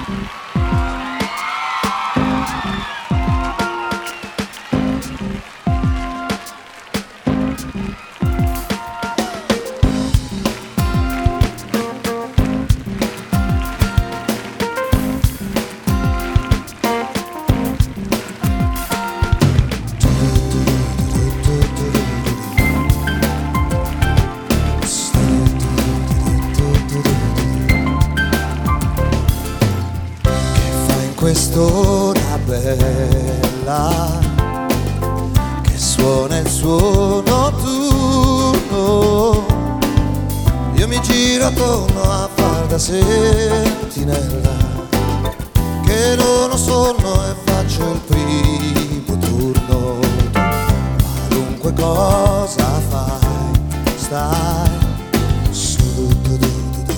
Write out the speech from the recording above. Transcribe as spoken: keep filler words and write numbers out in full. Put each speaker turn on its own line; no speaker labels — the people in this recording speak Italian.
Quest'ora bella che suona il suo notturno, io mi giro attorno a far da sentinella, che non ho sonno e faccio il primo turno. Qualunque cosa fai, stai